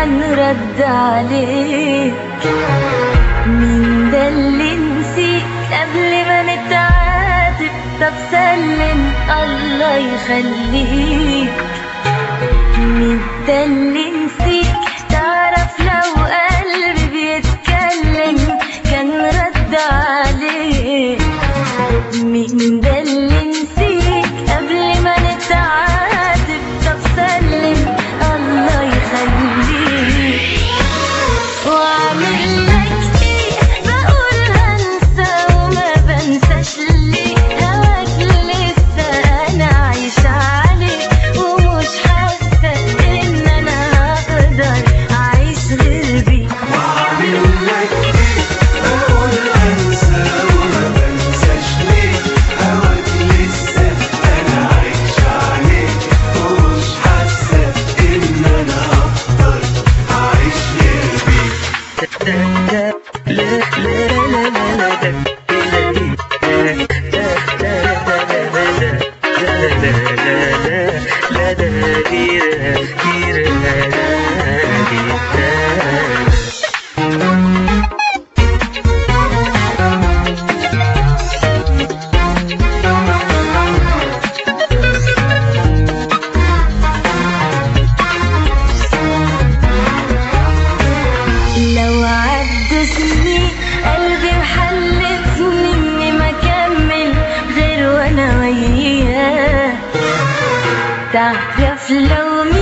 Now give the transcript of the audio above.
كان رد عليك. مين ده اللي نسيك قبل ما نتعاتب؟ طب سلم الله يخليك. مين ده اللي نسيك؟ تعرف لو قلبي بيتكلم كان رد عليك. مين ده اللي نسيك قبل ما نتعاتب؟ طب سلم الله يخليك. واعمل لك ايه؟ بقول هنسى وما بنساش ليه. هواك لسه انا عايشة عليه ومش حاسة ان انا هقدر اعيش غير بيه. واعمل لك ايه؟ بقول هنسى وما بنساش ليه. هواك لسه انا عايشة عليه ومش حاسة ان انا هقدر اعيش غير بيه. لو عدوا سنين قلبي محلفني اني ما اكمل غير وانا وياه. تعرف لو